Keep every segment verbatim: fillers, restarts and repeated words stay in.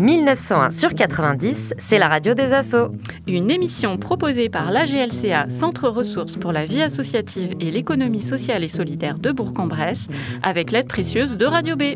mille neuf cent un sur quatre-vingt-dix, c'est la radio des assos. Une émission proposée par l'A G L C A, Centre Ressources pour la vie associative et l'économie sociale et solidaire de Bourg-en-Bresse, avec l'aide précieuse de Radio B.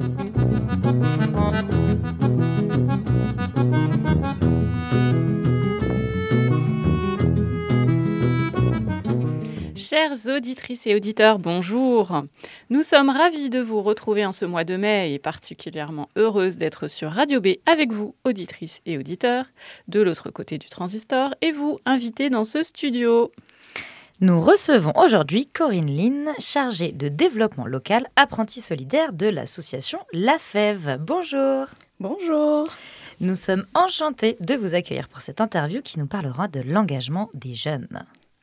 Chères auditrices et auditeurs, bonjour. Nous sommes ravis de vous retrouver en ce mois de mai et particulièrement heureuses d'être sur Radio B avec vous, auditrices et auditeurs, de l'autre côté du transistor et vous, invités dans ce studio. Nous recevons aujourd'hui Corinne Lynn, chargée de développement local, apprentie solidaire de l'association La Fève. Bonjour. Bonjour. Nous sommes enchantés de vous accueillir pour cette interview qui nous parlera de l'engagement des jeunes.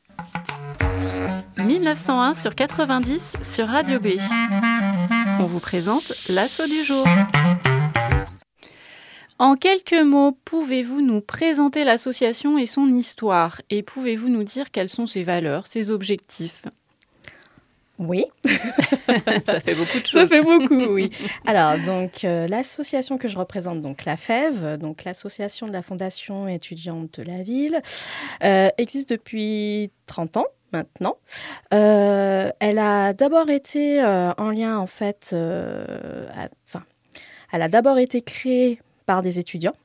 mille neuf cent un sur quatre-vingt-dix sur Radio B. On vous présente l'assaut du jour. En quelques mots, pouvez-vous nous présenter l'association et son histoire? Et pouvez-vous nous dire quelles sont ses valeurs, ses objectifs? Oui. Ça fait beaucoup de choses. Ça fait beaucoup, oui. Alors, donc, euh, l'association que je représente, donc la Fève, donc l'association de la Fondation étudiante de la ville, euh, existe depuis trente ans. Maintenant. Euh, elle a d'abord été euh, en lien, en fait, euh, à, enfin, elle a d'abord été créée par des étudiants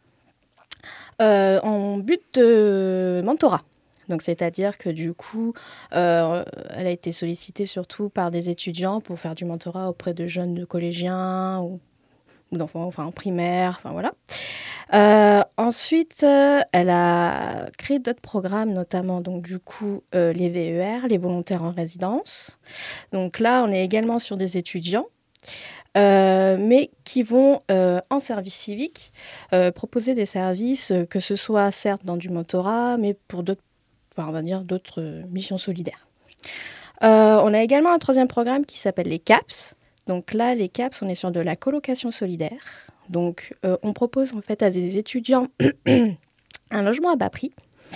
euh, en but de mentorat. Donc, c'est-à-dire que du coup, euh, elle a été sollicitée surtout par des étudiants pour faire du mentorat auprès de jeunes collégiens ou, ou d'enfants, enfin en primaire, enfin voilà. Euh, ensuite, euh, elle a créé d'autres programmes, notamment donc du coup euh, les V E R, les volontaires en résidence. Donc là, on est également sur des étudiants, euh, mais qui vont euh, en service civique euh, proposer des services, euh, que ce soit certes dans du mentorat, mais pour d'autres, enfin, on va dire d'autres euh, missions solidaires. Euh, on a également un troisième programme qui s'appelle les CAPS. Donc là, les CAPS, on est sur de la colocation solidaire. Donc, euh, on propose en fait à des étudiants un logement à bas prix.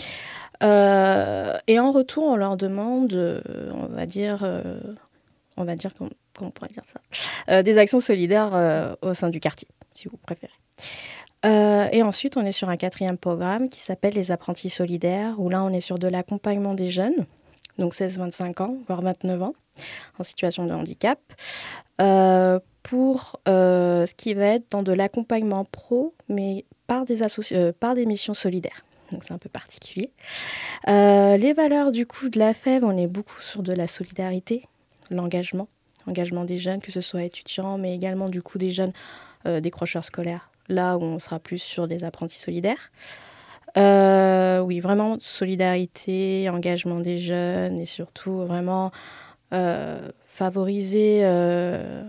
Euh, et en retour, on leur demande, euh, on va dire, euh, on va dire, comment, comment on pourrait dire ça, euh, des actions solidaires euh, au sein du quartier, si vous préférez. Euh, et ensuite, on est sur un quatrième programme qui s'appelle les apprentis solidaires, où là, on est sur de l'accompagnement des jeunes, donc seize à vingt-cinq ans, voire vingt-neuf ans, en situation de handicap, euh, pour euh, ce qui va être dans de l'accompagnement pro, mais par des, associ- euh, par des missions solidaires. Donc c'est un peu particulier. Euh, les valeurs du coup de la Fève, on est beaucoup sur de la solidarité, l'engagement, l'engagement des jeunes, que ce soit étudiants, mais également du coup des jeunes euh, décrocheurs scolaires, là où on sera plus sur des apprentis solidaires. Euh, oui, vraiment solidarité, engagement des jeunes et surtout vraiment euh, favoriser euh,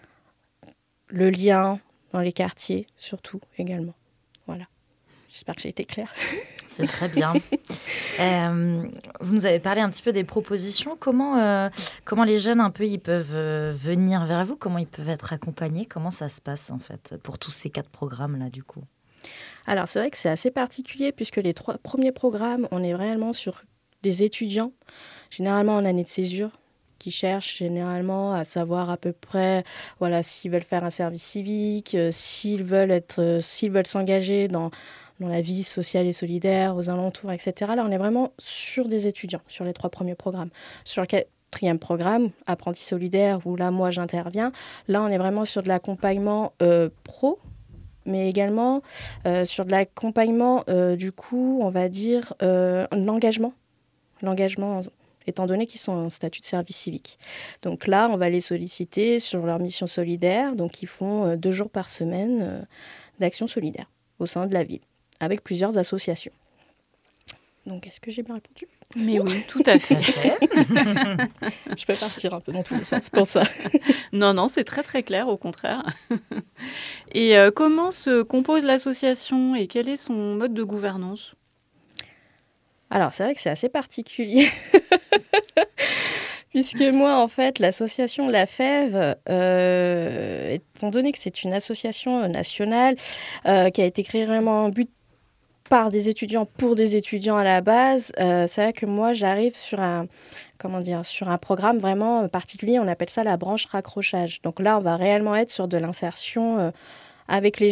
le lien dans les quartiers, surtout également. Voilà. J'espère que j'ai été claire. C'est très bien. euh, vous nous avez parlé un petit peu des propositions. Comment, euh, comment les jeunes, un peu, ils peuvent euh, venir vers vous? Comment ils peuvent être accompagnés? Comment ça se passe, en fait, pour tous ces quatre programmes-là, du coup? Alors, c'est vrai que c'est assez particulier puisque les trois premiers programmes, on est réellement sur des étudiants, généralement en année de césure, qui cherchent généralement à savoir à peu près voilà, s'ils veulent faire un service civique, euh, s'ils veulent être, euh, s'ils veulent s'engager dans, dans la vie sociale et solidaire, aux alentours, et cetera. Là, on est vraiment sur des étudiants, sur les trois premiers programmes. Sur le quatrième programme, Apprentis solidaires, où là, moi, j'interviens, là, on est vraiment sur de l'accompagnement euh, pro, mais également euh, sur de l'accompagnement, euh, du coup, on va dire, euh, l'engagement. L'engagement, étant donné qu'ils sont en statut de service civique. Donc là, on va les solliciter sur leur mission solidaire. Donc, ils font euh, deux jours par semaine euh, d'action solidaire au sein de la ville, avec plusieurs associations. Donc, est-ce que j'ai bien répondu? Mais oui, tout à fait. Je peux partir un peu dans tous les sens pour ça. Non, non, c'est très très clair, au contraire. Et euh, comment se compose l'association et quel est son mode de gouvernance? Alors, c'est vrai que c'est assez particulier. Puisque moi, en fait, l'association La Fève, euh, étant donné que c'est une association nationale euh, qui a été créée vraiment en but par des étudiants pour des étudiants à la base, euh, c'est vrai que moi, j'arrive sur un, comment dire, sur un programme vraiment particulier. On appelle ça la branche raccrochage. Donc là, on va réellement être sur de l'insertion euh, avec les jeunes.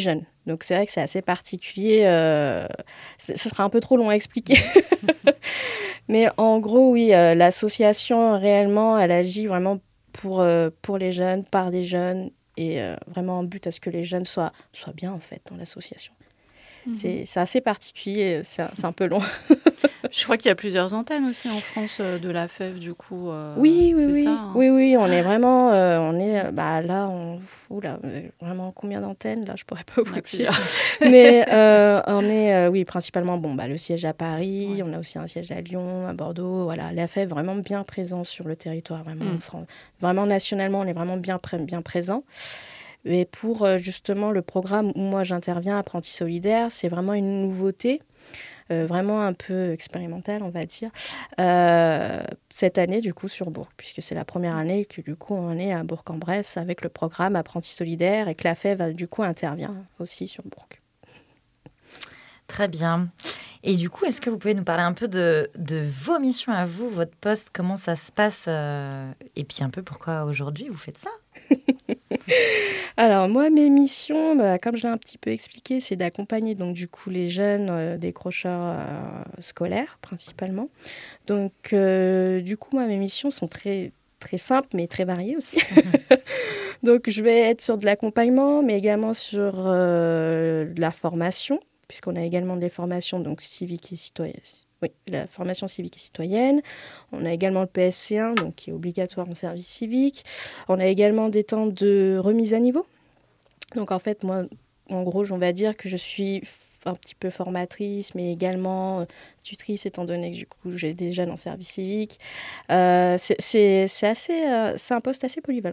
Donc c'est vrai que c'est assez particulier. Euh, ce sera un peu trop long à expliquer. Mais en gros, oui, euh, l'association, réellement, elle agit vraiment pour, euh, pour les jeunes, par des jeunes, et euh, vraiment en but à ce que les jeunes soient, soient bien, en fait, dans l'association. Mmh. C'est, c'est assez particulier, c'est, c'est un peu long. Je crois qu'il y a plusieurs antennes aussi en France euh, de la F E V, du coup. Euh, oui, oui, c'est oui. Ça, hein. oui, oui, on est vraiment, euh, on est, bah là, on, oula, vraiment combien d'antennes là, je pourrais pas vous dire. Mais euh, on est, euh, oui, principalement, bon, bah le siège à Paris, ouais. On a aussi un siège à Lyon, à Bordeaux, voilà, la F E V vraiment bien présent sur le territoire, vraiment, mm. en France, vraiment nationalement, on est vraiment bien, pré- bien présent. Et pour euh, justement le programme où moi j'interviens, Apprentis Solidaires, c'est vraiment une nouveauté. Euh, vraiment un peu expérimental, on va dire, euh, cette année, du coup, sur Bourg, puisque c'est la première année que, du coup, on est à Bourg-en-Bresse avec le programme Apprentis Solidaires et que la F E V, du coup, intervient aussi sur Bourg. Très bien. Et du coup, est-ce que vous pouvez nous parler un peu de, de vos missions à vous, votre poste, comment ça se passe euh, et puis un peu pourquoi aujourd'hui vous faites ça? Alors moi, mes missions, bah, comme je l'ai un petit peu expliqué, c'est d'accompagner donc du coup les jeunes euh, décrocheurs euh, scolaires principalement. Donc euh, du coup, moi, mes missions sont très très simples mais très variées aussi. Donc je vais être sur de l'accompagnement, mais également sur euh, de la formation, puisqu'on a également des formations donc civiques et citoyennes. Oui, la formation civique et citoyenne. On a également le P S C un, donc, qui est obligatoire en service civique. On a également des temps de remise à niveau. Donc, en fait, moi, en gros, on va dire que je suis un petit peu formatrice, mais également euh, tutrice, étant donné que, du coup, j'ai des jeunes en service civique. Euh, c'est, c'est, c'est, assez, euh, c'est un poste assez polyvalent.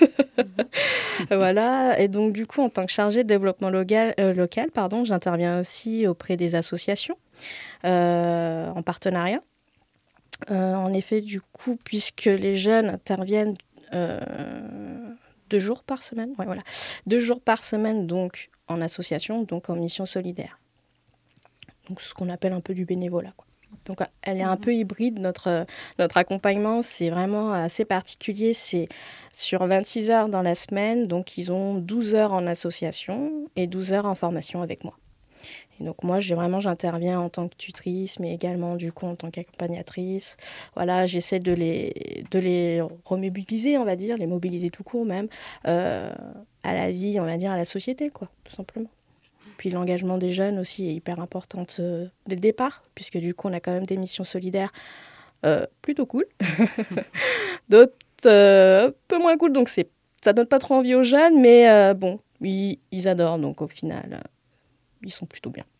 Voilà. Et donc, du coup, en tant que chargée de développement local, euh, local pardon, j'interviens aussi auprès des associations. Euh, en partenariat. Euh, en effet, du coup, puisque les jeunes interviennent euh, deux jours par semaine, ouais, voilà, deux jours par semaine, donc en association, donc en mission solidaire. Donc ce qu'on appelle un peu du bénévolat, quoi. Donc elle est un mmh. peu hybride, notre, notre accompagnement, c'est vraiment assez particulier, c'est sur vingt-six heures dans la semaine, donc ils ont douze heures en association et douze heures en formation avec moi. Et donc moi, j'ai vraiment, j'interviens en tant que tutrice, mais également du coup en tant qu'accompagnatrice. Voilà, j'essaie de les, de les remobiliser, on va dire, les mobiliser tout court même, euh, à la vie, on va dire, à la société, quoi, tout simplement. Puis l'engagement des jeunes aussi est hyper important euh, dès le départ, puisque du coup, on a quand même des missions solidaires euh, plutôt cool. D'autres euh, un peu moins cool, donc c'est, ça donne pas trop envie aux jeunes, mais euh, bon, ils, ils adorent, donc au final... Euh, ils sont plutôt bien.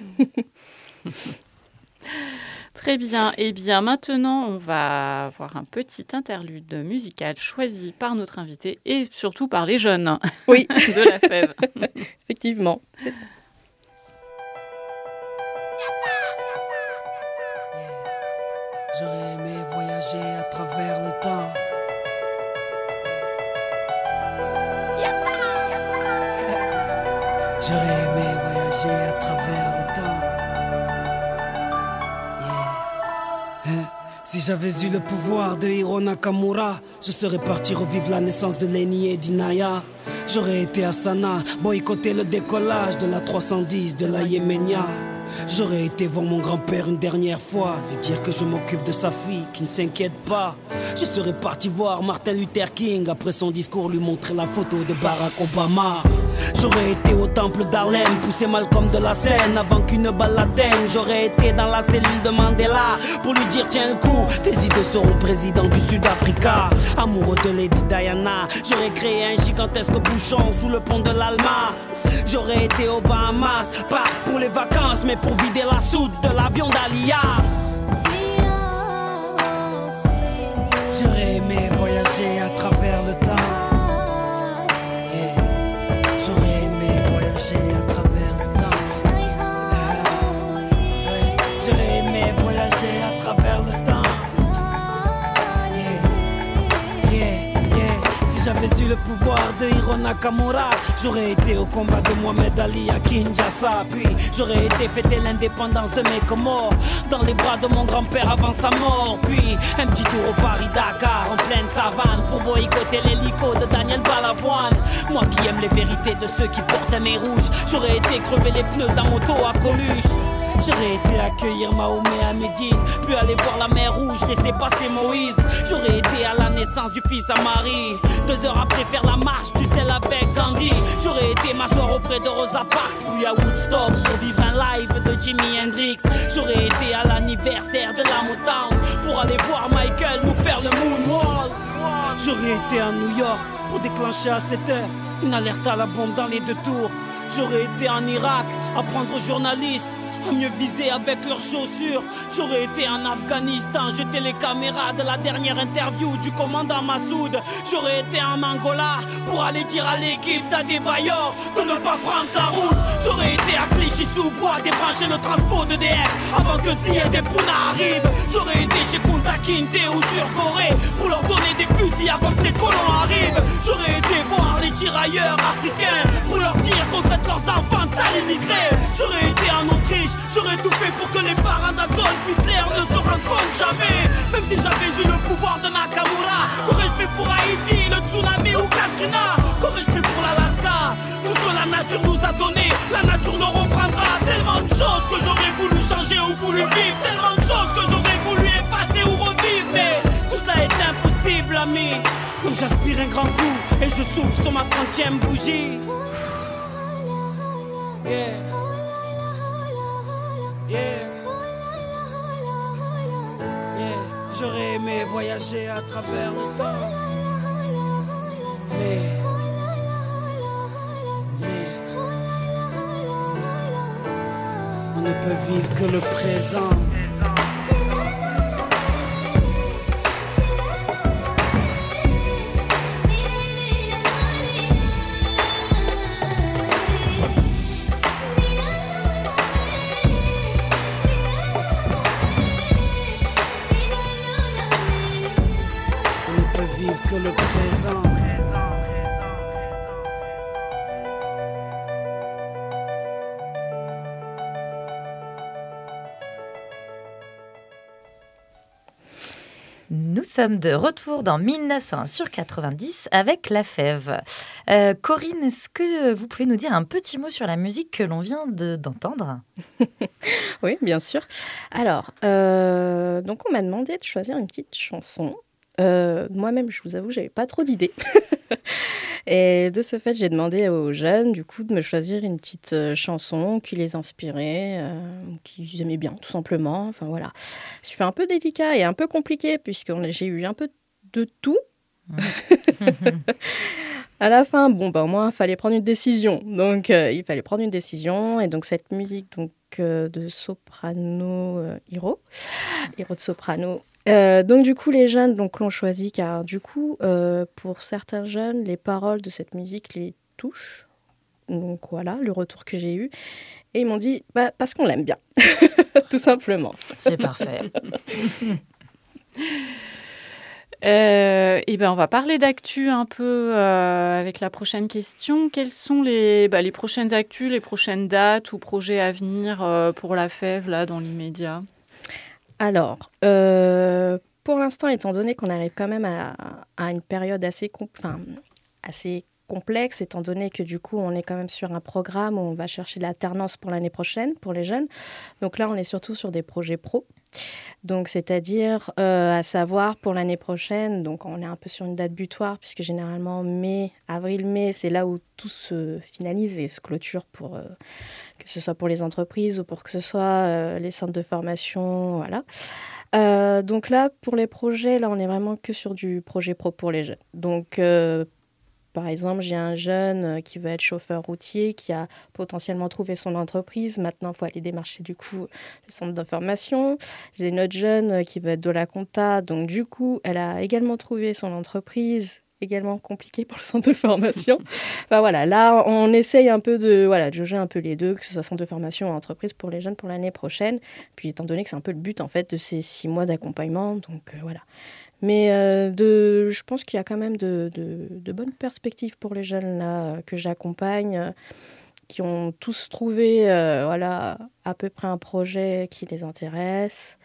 Très bien. Eh bien, maintenant, on va avoir un petit interlude musical choisi par notre invité et surtout par les jeunes oui. de la F E V. Effectivement. J'aurais aimé voyager à travers le temps. J'aurais aimé voyager à travers le temps. Yeah. Hein? Si j'avais eu le pouvoir de Hiro Nakamura, je serais parti revivre la naissance de Lenny et d'Inaya. J'aurais été à Sanaa, boycotter le décollage de la trois cent dix de la Yéménia. J'aurais été voir mon grand-père une dernière fois, lui dire que je m'occupe de sa fille, qui ne s'inquiète pas. Je serais parti voir Martin Luther King, après son discours lui montrer la photo de Barack Obama. J'aurais été au temple d'Harlem, pousser Malcolm de la scène avant qu'une balle l'atteigne. J'aurais été dans la cellule de Mandela pour lui dire tiens le coup, tes idées seront président du Sud-Africa. Amoureux de Lady Diana, j'aurais créé un gigantesque bouchon sous le pont de l'Alma. J'aurais été aux Bahamas, pas pour les vacances mais pour vider la soute de l'avion d'Alia. J'aurais aimé voyager à travers le temps. J'avais eu le pouvoir de Hiro Nakamura, j'aurais été au combat de Mohamed Ali à Kinshasa. Puis j'aurais été fêter l'indépendance de mes Comores dans les bras de mon grand-père avant sa mort. Puis un petit tour au Paris-Dakar en pleine savane pour boycotter l'hélico de Daniel elle balavoine. Moi qui aime les vérités de ceux qui portent un nez rouge, j'aurais été crever les pneus de la moto à Coluche. J'aurais été accueillir Mahomet à Médine, puis aller voir la mer Rouge, laisser passer Moïse. J'aurais été à la naissance du fils à Marie, deux heures après faire la marche du sel avec Gandhi. J'aurais été m'asseoir auprès de Rosa Parks, puis à Woodstock pour vivre un live de Jimi Hendrix. J'aurais été à l'anniversaire de la Motown pour aller voir Michael nous faire le moonwalk. J'aurais été à New York pour déclencher à sept heures une alerte à la bombe dans les deux tours. J'aurais été en Irak apprendre aux journalistes à mieux viser avec leurs chaussures. J'aurais été en Afghanistan, jeter les caméras de la dernière interview du commandant Massoud. J'aurais été en Angola pour aller dire à l'équipe d'Adebayor de ne pas prendre la route. J'aurais été à Clichy-sous-Bois débrancher le transport de D F avant que Ziyad et Pouna arrivent. J'aurais été chez Kunta Kinte ou sur Corée pour leur donner des fusils avant que les colons arrivent. J'aurais été voir les tirailleurs africains pour leur dire qu'on traite leurs enfants de sales immigrés. J'aurais été en Autriche, j'aurais tout fait pour que les parents d'Adolf Hitler ne se rendent compte jamais. Même si j'avais eu le pouvoir de Nakamura, qu'aurais-je fait pour Haïti, le tsunami ou Katrina? Qu'aurais-je fait pour l'Alaska? Tout ce que la nature nous a donné, la nature nous reprendra. Tellement de choses que j'aurais voulu changer ou voulu vivre, tellement de choses que j'aurais voulu effacer ou revivre. Mais tout cela est impossible, ami. Comme j'aspire un grand coup et je souffle sur ma trentième bougie. Yeah. Yeah. Yeah. J'aurais aimé voyager à travers le temps, mais, mais on ne peut vivre que le présent. Que le présent. Nous sommes de retour dans mille neuf cent un sur quatre-vingt-dix avec La Fève. Euh, Corinne, est-ce que vous pouvez nous dire un petit mot sur la musique que l'on vient de, d'entendre? Oui, bien sûr. Alors, euh, donc on m'a demandé de choisir une petite chanson. Euh, moi-même, je vous avoue, j'avais pas trop d'idées. Et de ce fait, j'ai demandé aux jeunes, du coup, de me choisir une petite euh, chanson qui les inspirait, euh, qu'ils aimaient bien, tout simplement. Enfin, voilà. C'est un peu délicat et un peu compliqué, puisque j'ai eu un peu de tout. À la fin, bon, ben, au moins, il fallait prendre une décision. Donc, euh, il fallait prendre une décision. Et donc, cette musique donc, euh, de soprano euh, Hiro, Hiro de soprano. Euh, donc, du coup, les jeunes donc, l'ont choisi car, du coup, euh, pour certains jeunes, les paroles de cette musique les touchent. Donc, voilà, le retour que j'ai eu. Et ils m'ont dit, bah, parce qu'on l'aime bien, tout simplement. C'est parfait. Euh, et ben on va parler d'actu un peu euh, avec la prochaine question. Quelles sont les, bah, les prochaines actus, les prochaines dates ou projets à venir euh, pour la Fève là, dans l'immédiat? Alors, euh, pour l'instant, étant donné qu'on arrive quand même à, à une période assez, com- enfin, assez complexe, étant donné que du coup, on est quand même sur un programme où on va chercher de l'alternance pour l'année prochaine, pour les jeunes. Donc là, on est surtout sur des projets pro. Donc, c'est-à-dire, euh, à savoir, pour l'année prochaine, donc on est un peu sur une date butoir, puisque généralement, mai, avril-mai, c'est là où tout se finalise et se clôture, pour, euh, que ce soit pour les entreprises ou pour que ce soit euh, les centres de formation, voilà. Euh, donc là, pour les projets, là, on est vraiment que sur du projet pro pour les jeunes. Donc, euh, par exemple, j'ai un jeune qui veut être chauffeur routier, qui a potentiellement trouvé son entreprise. Maintenant, il faut aller démarcher du coup le centre d'information. J'ai une autre jeune qui veut être de la compta. Donc du coup, elle a également trouvé son entreprise, également compliqué pour le centre de formation. Enfin voilà, là, on essaye un peu de, voilà, de jauger un peu les deux, que ce soit centre de formation ou entreprise pour les jeunes pour l'année prochaine. Puis étant donné que c'est un peu le but en fait de ces six mois d'accompagnement, donc euh, voilà. Mais euh, de, je pense qu'il y a quand même de, de, de bonnes perspectives pour les jeunes là, que j'accompagne, euh, qui ont tous trouvé euh, voilà, à peu près un projet qui les intéresse.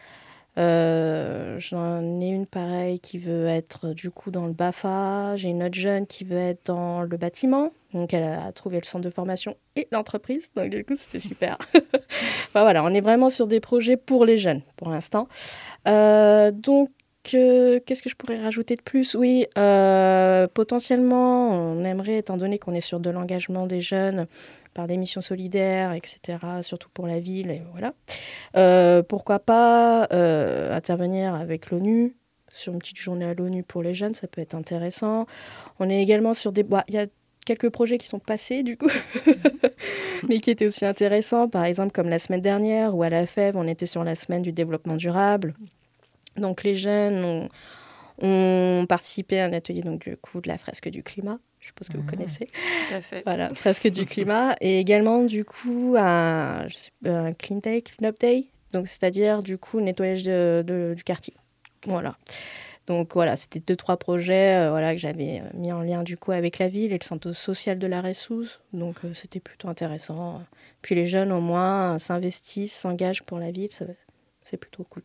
Euh, j'en ai une pareille qui veut être du coup dans le B A F A. J'ai une autre jeune qui veut être dans le bâtiment. Donc elle a trouvé le centre de formation et l'entreprise. Donc du coup, c'est super. Enfin, voilà, on est vraiment sur des projets pour les jeunes pour l'instant. Euh, donc, euh, qu'est-ce que je pourrais rajouter de plus ? Oui, euh, potentiellement, on aimerait, étant donné qu'on est sur de l'engagement des jeunes par des missions solidaires, et cetera, surtout pour la ville, et voilà. Euh, pourquoi pas euh, intervenir avec l'ONU sur une petite journée à l'ONU pour les jeunes, ça peut être intéressant. On est également sur des... Bah, il y a quelques projets qui sont passés, du coup, mais qui étaient aussi intéressants. Par exemple, comme la semaine dernière, où à la F E V, on était sur la semaine du développement durable. Donc, les jeunes ont, ont participé à un atelier, donc, du coup, de la fresque du climat. Je suppose que vous connaissez. Tout à fait. Voilà, fresque du climat. Et également, du coup, un, je sais, un clean day, clean up day. Donc, c'est-à-dire, du coup, nettoyage de, de, du quartier. Voilà. Donc, voilà, c'était deux, trois projets euh, voilà, que j'avais mis en lien, du coup, avec la ville et le centre social de la Ressousse. Donc, euh, c'était plutôt intéressant. Puis, les jeunes, au moins, s'investissent, s'engagent pour la ville. Ça, c'est plutôt cool.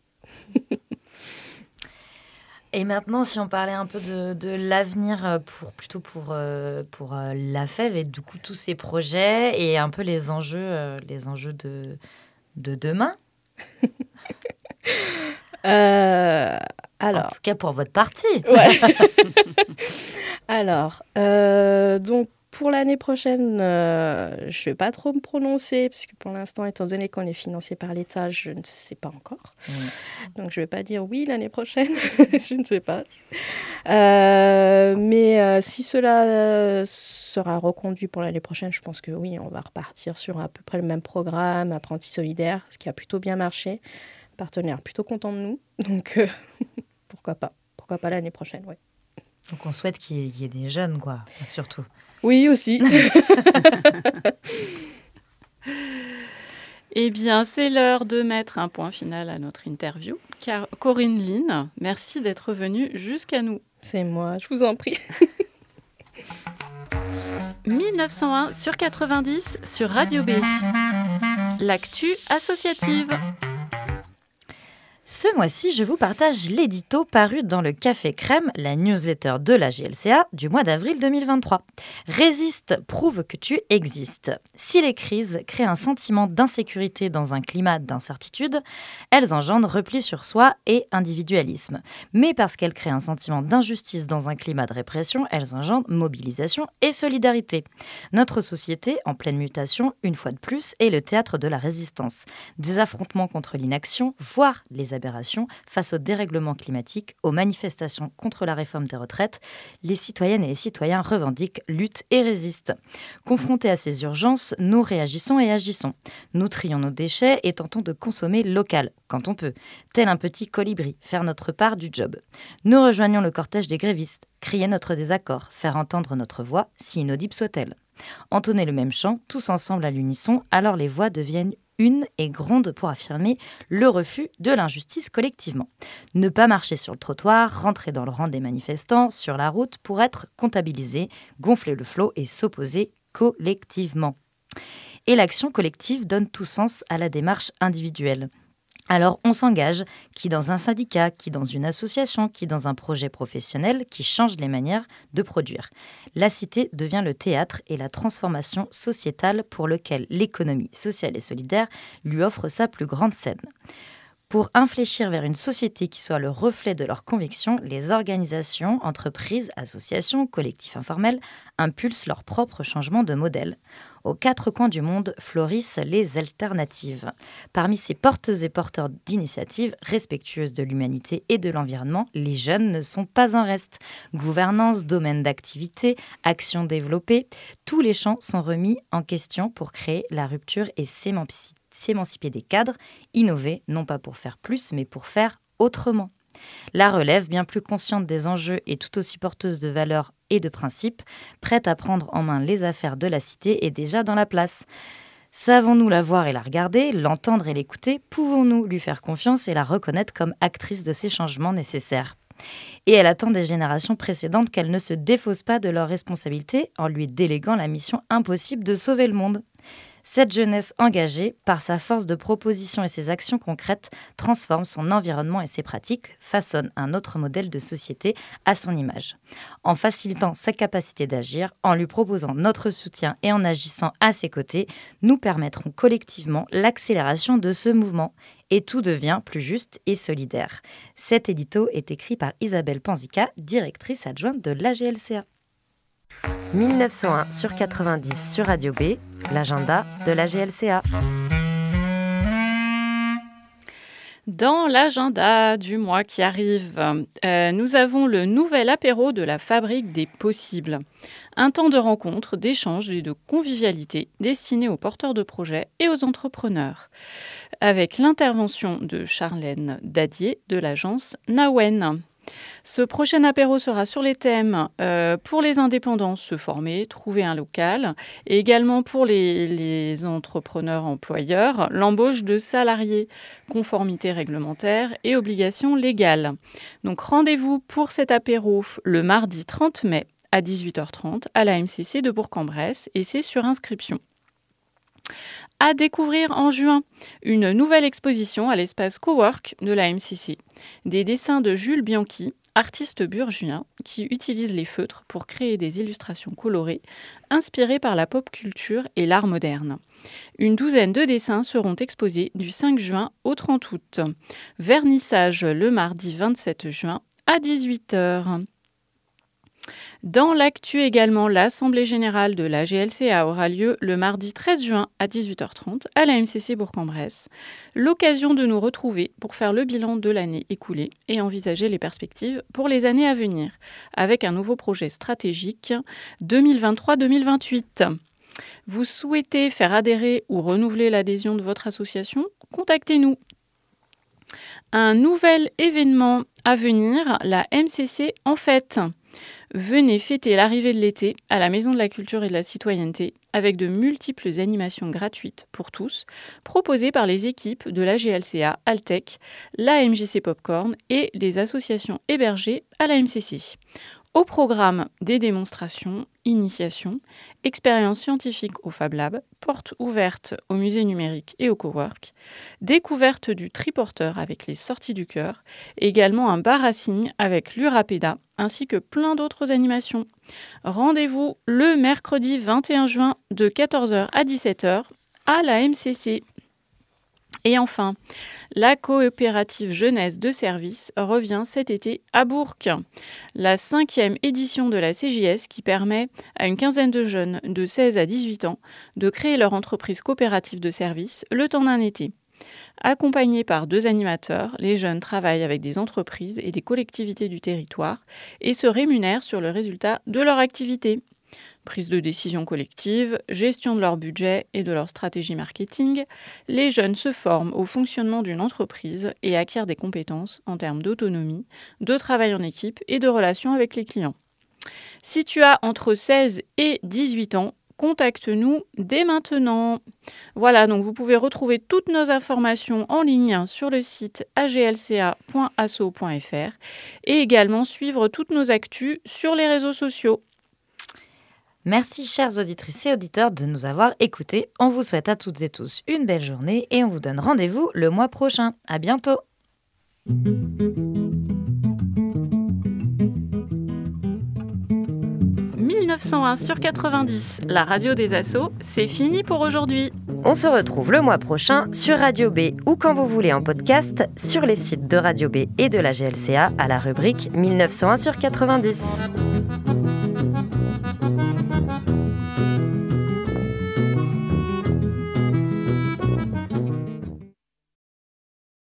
Et maintenant, si on parlait un peu de, de l'avenir pour, plutôt pour, euh, pour euh, la F E V et du coup tous ces projets et un peu les enjeux, euh, les enjeux de, de demain. euh, alors, en tout cas pour votre parti. Ouais. alors, euh, donc pour l'année prochaine, euh, je ne vais pas trop me prononcer, parce que pour l'instant, étant donné qu'on est financé par l'État, je ne sais pas encore. Mmh. Donc, je ne vais pas dire oui l'année prochaine, je ne sais pas. Euh, mais euh, si cela euh, sera reconduit pour l'année prochaine, je pense que oui, on va repartir sur à peu près le même programme, Apprentis solidaires, ce qui a plutôt bien marché. Partenaire plutôt content de nous, donc euh, pourquoi pas, pourquoi pas l'année prochaine, ouais. Donc, on souhaite qu'il y ait, qu'il y ait des jeunes, quoi, surtout. Oui, aussi. Eh bien, c'est l'heure de mettre un point final à notre interview. Car Corinne Line, merci d'être venue jusqu'à nous. C'est moi, je vous en prie. mille neuf cent un sur quatre-vingt-dix sur Radio B. L'actu associative. Ce mois-ci, je vous partage l'édito paru dans le Café Crème, la newsletter de la G L C A du mois d'avril deux mille vingt-trois. Résiste, prouve que tu existes. Si les crises créent un sentiment d'insécurité dans un climat d'incertitude, elles engendrent repli sur soi et individualisme. Mais parce qu'elles créent un sentiment d'injustice dans un climat de répression, elles engendrent mobilisation et solidarité. Notre société, en pleine mutation, une fois de plus, est le théâtre de la résistance. Des affrontements contre l'inaction, voire les aberrations face au dérèglement climatique, aux manifestations contre la réforme des retraites, les citoyennes et les citoyens revendiquent, luttent et résistent. Confrontés à ces urgences, nous réagissons et agissons. Nous trions nos déchets et tentons de consommer local, quand on peut, tel un petit colibri, faire notre part du job. Nous rejoignons le cortège des grévistes, crier notre désaccord, faire entendre notre voix, si inaudible soit-elle. Entonner le même chant, tous ensemble à l'unisson, alors les voix deviennent une et gronde pour affirmer le refus de l'injustice collectivement. Ne pas marcher sur le trottoir, rentrer dans le rang des manifestants, sur la route pour être comptabilisé, gonfler le flot et s'opposer collectivement. Et l'action collective donne tout sens à la démarche individuelle. Alors on s'engage, qui dans un syndicat, qui dans une association, qui dans un projet professionnel, qui change les manières de produire. La cité devient le théâtre et la transformation sociétale pour lequel l'économie sociale et solidaire lui offre sa plus grande scène. Pour infléchir vers une société qui soit le reflet de leurs convictions, les organisations, entreprises, associations, collectifs informels impulsent leur propre changement de modèle. Aux quatre coins du monde florissent les alternatives. Parmi ces porteuses et porteurs d'initiatives respectueuses de l'humanité et de l'environnement, les jeunes ne sont pas en reste. Gouvernance, domaine d'activité, actions développées, tous les champs sont remis en question pour créer la rupture et s'émanciper. s'émanciper des cadres, innover, non pas pour faire plus, mais pour faire autrement. La relève, bien plus consciente des enjeux et tout aussi porteuse de valeurs et de principes, prête à prendre en main les affaires de la cité, est déjà dans la place. Savons-nous la voir et la regarder, l'entendre et l'écouter? Pouvons-nous lui faire confiance et la reconnaître comme actrice de ces changements nécessaires? Et elle attend des générations précédentes qu'elles ne se défaussent pas de leurs responsabilités en lui déléguant la mission impossible de sauver le monde. Cette jeunesse engagée, par sa force de proposition et ses actions concrètes, transforme son environnement et ses pratiques, façonne un autre modèle de société à son image. En facilitant sa capacité d'agir, en lui proposant notre soutien et en agissant à ses côtés, nous permettrons collectivement l'accélération de ce mouvement et tout devient plus juste et solidaire. Cet édito est écrit par Isabelle Panzica, directrice adjointe de l'A G L C A. mille neuf cent un sur quatre-vingt-dix sur Radio B, l'agenda de l'A G L C A. Dans l'agenda du mois qui arrive, euh, nous avons le nouvel apéro de la Fabrique des Possibles. Un temps de rencontre, d'échange et de convivialité destiné aux porteurs de projets et aux entrepreneurs. Avec l'intervention de Charlène Dadier de l'agence Nawen. Ce prochain apéro sera sur les thèmes euh, pour les indépendants, se former, trouver un local, et également pour les, les entrepreneurs employeurs, l'embauche de salariés, conformité réglementaire et obligations légales. Donc rendez-vous pour cet apéro le mardi trente mai à dix-huit heures trente à la M C C de Bourg-en-Bresse et c'est sur inscription. À découvrir en juin, une nouvelle exposition à l'espace Cowork de la M C C. Des dessins de Jules Bianchi, artiste burgien, qui utilise les feutres pour créer des illustrations colorées, inspirées par la pop culture et l'art moderne. Une douzaine de dessins seront exposés du cinq juin au trente août. Vernissage le mardi vingt-sept juin à dix-huit heures. Dans l'actu également, l'Assemblée générale de l'A G L C A aura lieu le mardi treize juin à dix-huit heures trente à la M C C Bourg-en-Bresse. L'occasion de nous retrouver pour faire le bilan de l'année écoulée et envisager les perspectives pour les années à venir, avec un nouveau projet stratégique deux mille vingt-trois deux mille vingt-huit. Vous souhaitez faire adhérer ou renouveler l'adhésion de votre association ? Contactez-nous. Un nouvel événement à venir, la M C C en fête. Venez fêter l'arrivée de l'été à la Maison de la Culture et de la Citoyenneté avec de multiples animations gratuites pour tous proposées par les équipes de l'A G L C A, Altec, l'A M J C Popcorn et les associations hébergées à la M C C. Au programme, des démonstrations, initiations, expériences scientifiques au Fab Lab, portes ouvertes au musée numérique et au Cowork, découverte du triporteur avec les sorties du cœur, et également un bar à signes avec l'Urapeda, ainsi que plein d'autres animations. Rendez-vous le mercredi vingt et un juin de quatorze heures à dix-sept heures à la M C C. Et enfin, la coopérative jeunesse de service revient cet été à Bourg. La cinquième édition de la C J S qui permet à une quinzaine de jeunes de seize à dix-huit ans de créer leur entreprise coopérative de service le temps d'un été. Accompagnés par deux animateurs, les jeunes travaillent avec des entreprises et des collectivités du territoire et se rémunèrent sur le résultat de leur activité. Prise de décision collective, gestion de leur budget et de leur stratégie marketing, les jeunes se forment au fonctionnement d'une entreprise et acquièrent des compétences en termes d'autonomie, de travail en équipe et de relations avec les clients. Si tu as entre seize et dix-huit ans, contacte-nous dès maintenant. Voilà, donc vous pouvez retrouver toutes nos informations en ligne sur le site a g l c a point asso point f r et également suivre toutes nos actus sur les réseaux sociaux. Merci chères auditrices et auditeurs de nous avoir écoutés. On vous souhaite à toutes et tous une belle journée et on vous donne rendez-vous le mois prochain. À bientôt. mille neuf cent un sur quatre-vingt-dix, la radio des assos, c'est fini pour aujourd'hui. On se retrouve le mois prochain sur Radio B ou quand vous voulez en podcast sur les sites de Radio B et de la G L C A à la rubrique mille neuf cent un sur quatre-vingt-dix.